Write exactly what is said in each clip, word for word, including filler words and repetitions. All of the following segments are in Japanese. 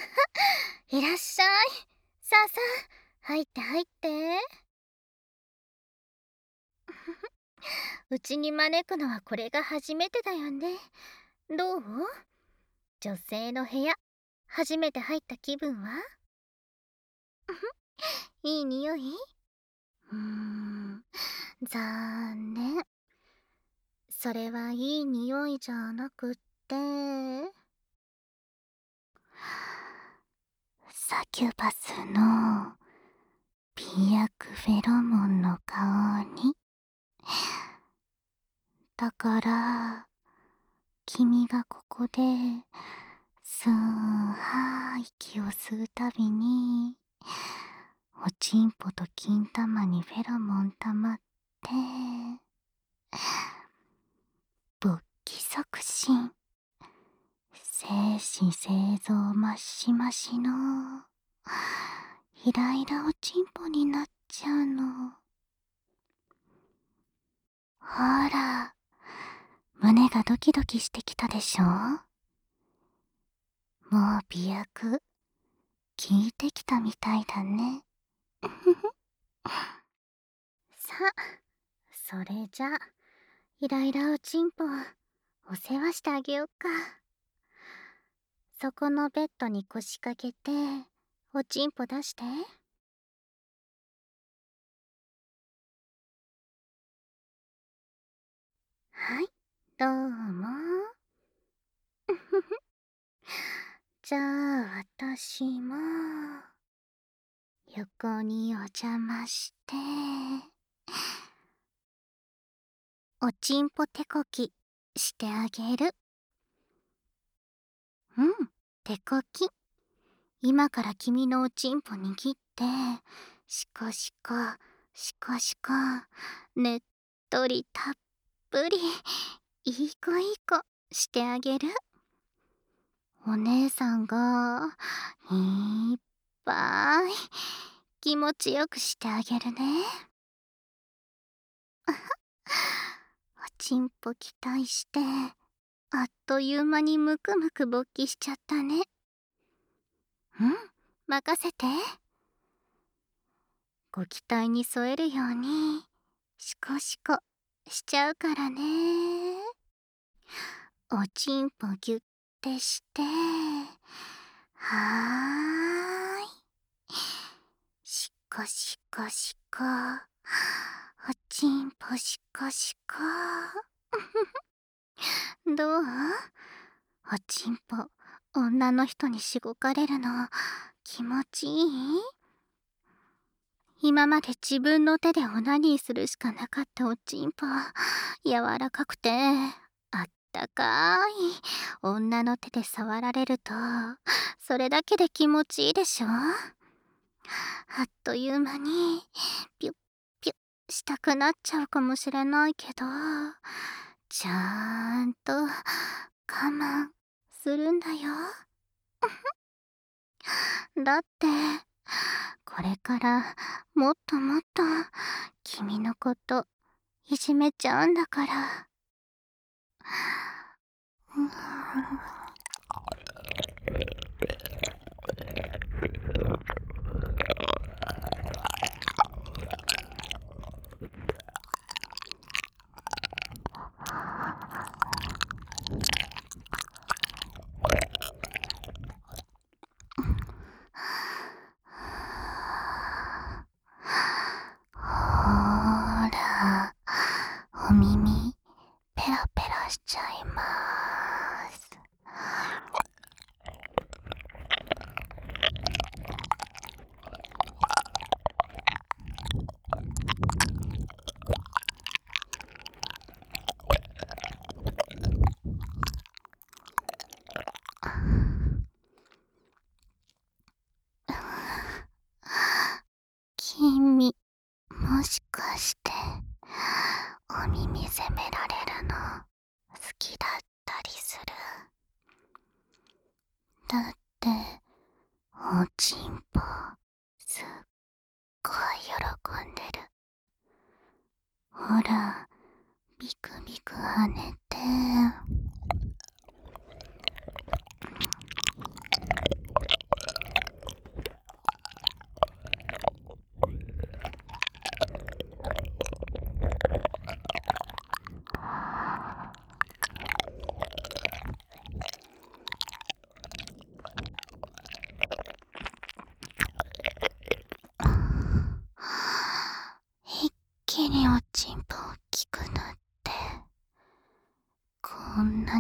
いらっしゃい。さあさあ、入って入って。うちに招くのはこれが初めてだよね。どう？女性の部屋、初めて入った気分は？いい匂い？うーん、残念。それはいい匂いじゃなくって、サキュバスの美薬フェロモンの香り。だから、君がここで、スーハー息を吸うたびに、おちんぽと金玉にフェロモン溜まって、勃起促進、精子製造マシマシの、ひらひらおちんぽになっちゃうの。ほら、胸がドキドキしてきたでしょ？もう美薬、効いてきたみたいだね。さあ、それじゃあ、イライラおちんぽ、お世話してあげよっか。そこのベッドに腰掛けて、おちんぽ出して。はい、どうも。じゃあ、私も、横にお邪魔して、おちんぽ手こきしてあげる。うん、手こき。今から君のおちんぽ握って、シコシコ、シコシコ、ねっとりたっぷり、いい子いい子してあげる。お姉さんが、いっぱい、気持ちよくしてあげるね。おちんぽ期待して、あっという間にむくむく勃起しちゃったね。うん、任せて。ご期待に添えるように、シコシコしちゃうからね。おちんぽぎゅってして、はーい。シコシコシコ。おちんぽシコシコ。どう？おちんぽ、女の人にしごかれるの、気持ちいい？今まで自分の手でオナニーするしかなかったおちんぽ、柔らかくて、あったかい、女の手で触られると、それだけで気持ちいいでしょ？あっという間に、ピュッピュッしたくなっちゃうかもしれないけど、ちゃんと我慢するんだよ。だって、これからもっともっと君のこといじめちゃうんだから。うん、ほーら、お耳ペラペラしちゃいまーす。君、もしかしてお耳責められるの好きだったりする？だっておちんぽすっごい喜んでる。ほら、ビクビク跳ねて。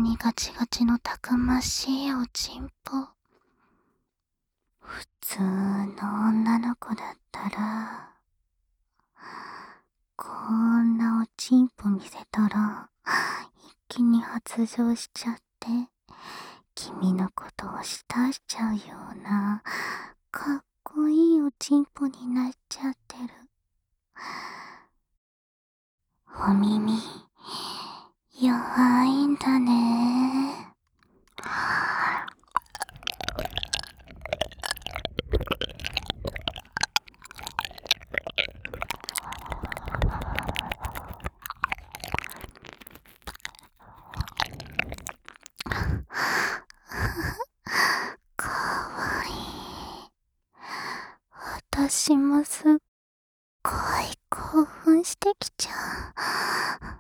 にガチガチのたくましいおちんぽ。普通の女の子だったら、こんなおちんぽ見せたら、一気に発情しちゃって、君のことを慕しちゃうような、かっこいいおちんぽになっちゃってる。お耳、弱いんだね。かわいい。私もすっごい興奮してきちゃう。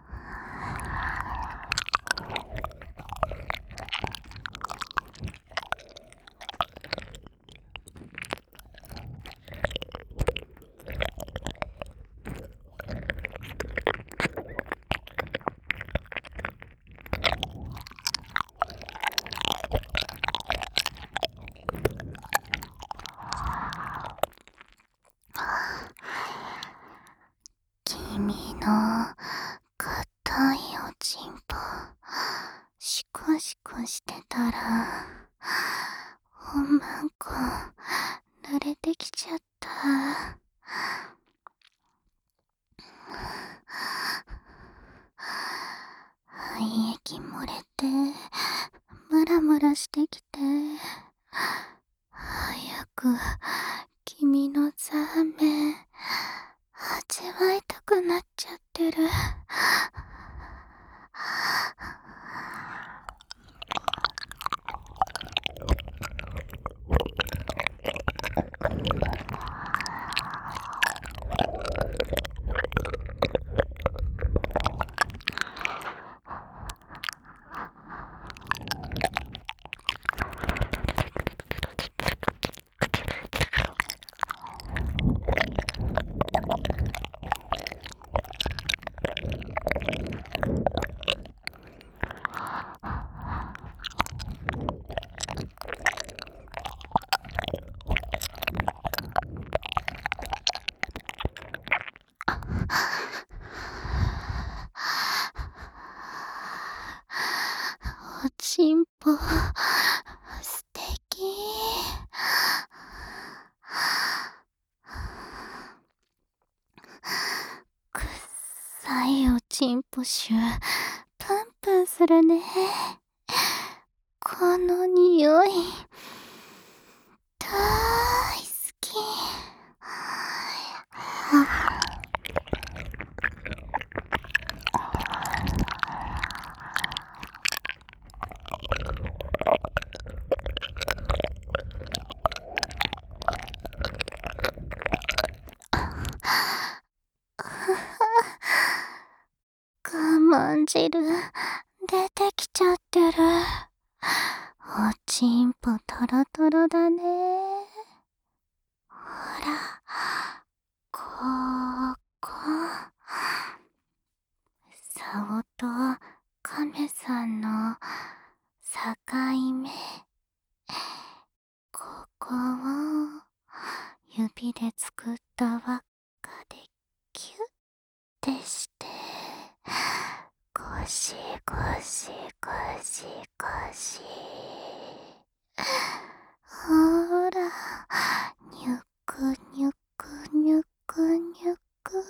君の硬いおちんぽシコシコしてたらおまんこ濡れてきちゃった。肺液漏れてムラムラしてきて、早く君のザーメン味わいたくなっちゃってる。おちんぽ素敵。くっさいおちんぽ臭プンプンするね。この匂い大好き。我慢汁出てきちゃってる。おちんぽトロトロだね。ほら、ここ。サオとカメさんの境目。ここを指で作った輪っかでキュッてして、ゴシゴシゴシゴシ。ほら、ニュクニュクニュクニュク。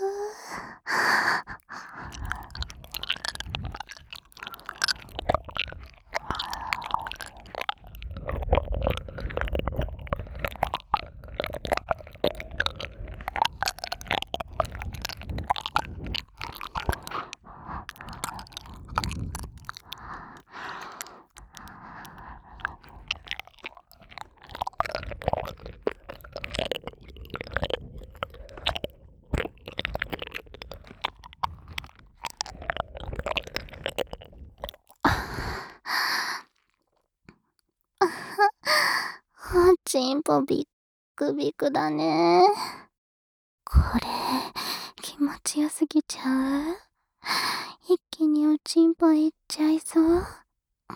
おちんぽビックビクだね。これ気持ちよすぎちゃう？一気におちんぽいっちゃいそう。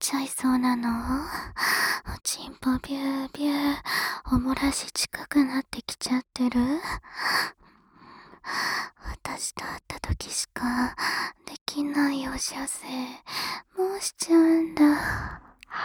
ちゃいそうなの？おちんぽビュービュー、おもらし近くなってきちゃってる？私と会った時しかできないおしゃせ、もうしちゃうんだ。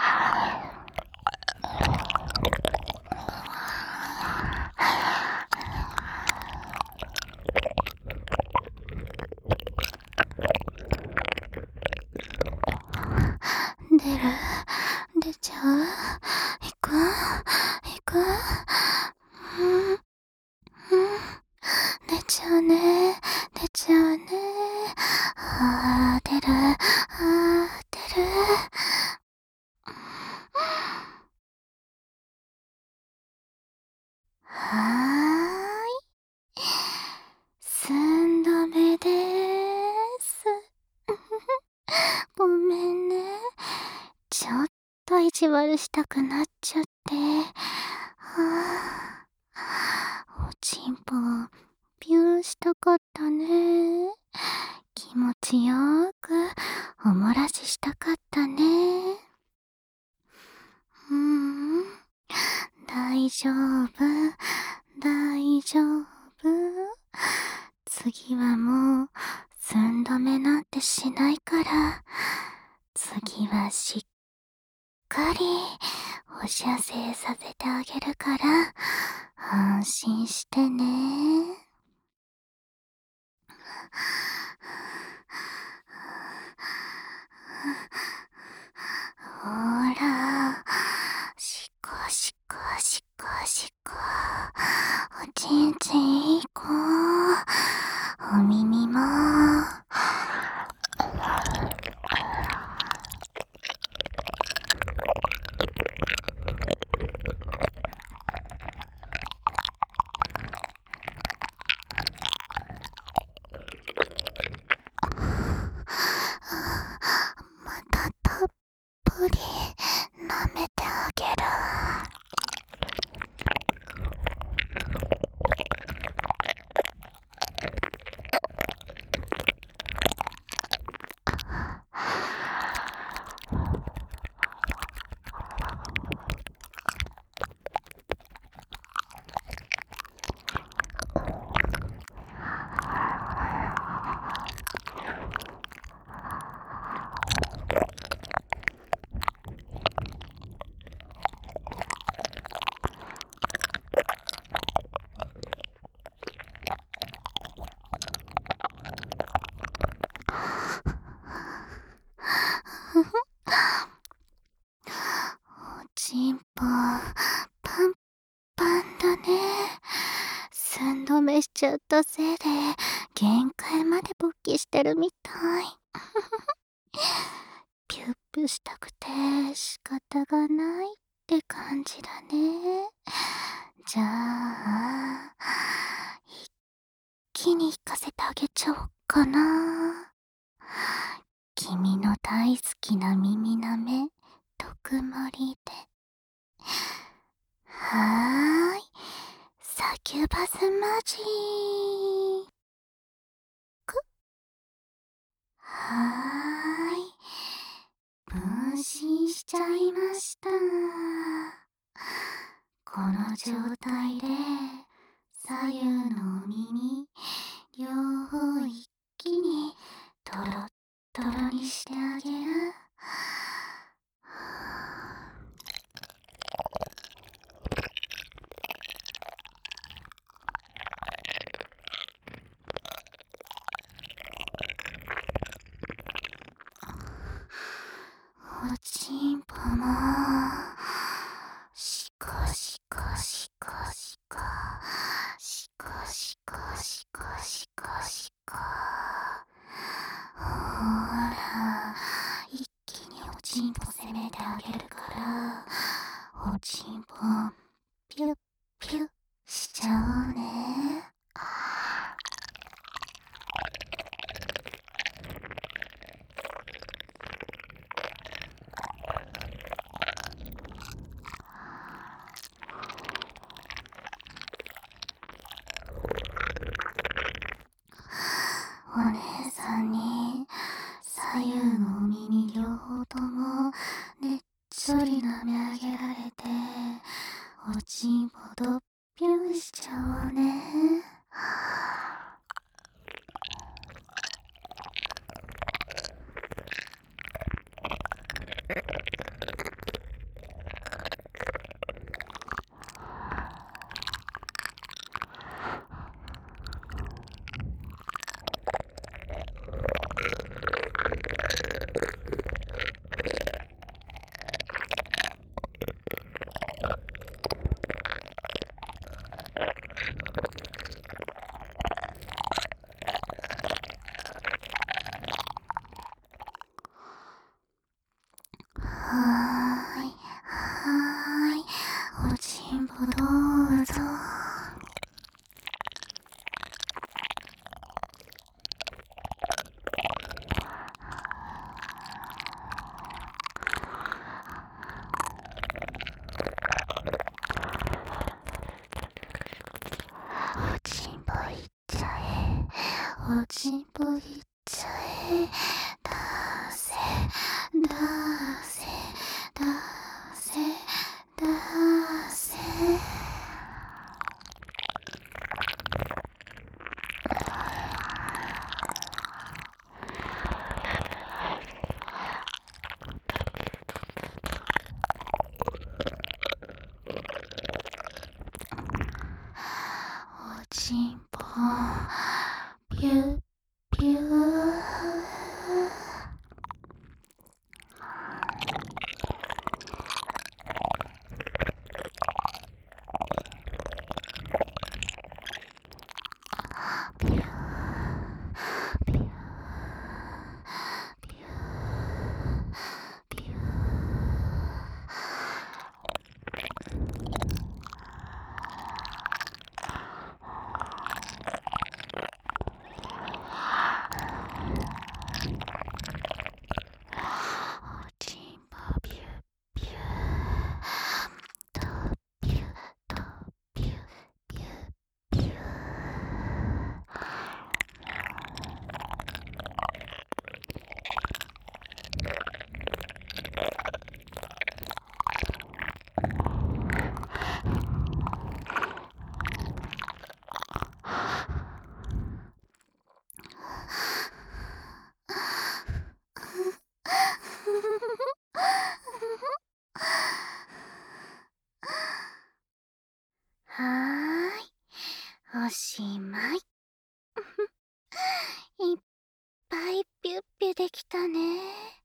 出る？出ちゃう？行く？行く？うん、うん。出ちゃうね。出ちゃうね。あー、出る。あー、出る。はーい。寸止めでーす。ごめんね。ちょっと意地悪したくなっちゃって。はぁ。おちんぽ、ビューしたかったね。気持ちよーく、おもらししたかったね。うーん。大丈夫、大丈夫。次はもう、寸止めなんてしないから、次はしっかり、お射精させてあげるから、安心してね。ほら、しこしこしこしこ。おちんちんいい子。お耳も。またたっぷり舐めてあげる。おちんぽ、パンパンだね。寸止めしちゃったせいで、限界まで勃起してるみたい。ピュッピュしたくて仕方がないって感じだね。じゃあ、一気に行かせてあげちゃおっかな。君の大好きな耳なめ、特盛りで。はーい。サキュバスマジック。はーい。分身しちゃいました。この状態で、左右のお耳、両方一気にトロットロにしてあげる。おちんぽも、しこしこしこしこ、しこしこしこしこしこ。ほら、一気におちんぽ攻めてあげるから、おちんぽ、ピュッピュッしちゃうね。お姉さんに左右のお耳両方ともちんぽいっちゃえ。だせだせだせだせ。おちんぽピュッピュー。ピューピューピューピュー。おちんぽピュッピュー。とピュッとピュッピュッピュー。はーい、おしまい。いっぱいピュッピュできたね。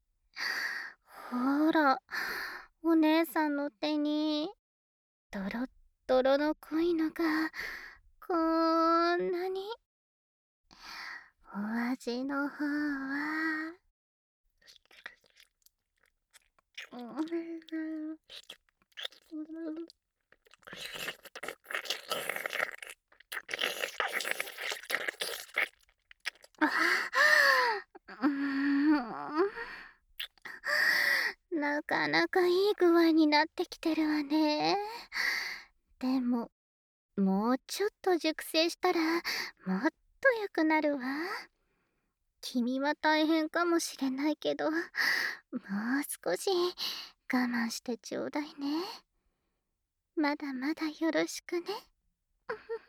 ほら、お姉さんの手にドロッドロの濃いのがこんなに。お味の方はうーん、なかなかいい具合になってきてるわね。でももうちょっと熟成したらもっと良くなるわ。君は大変かもしれないけど、もう少し我慢してちょうだいね。まだまだよろしくね。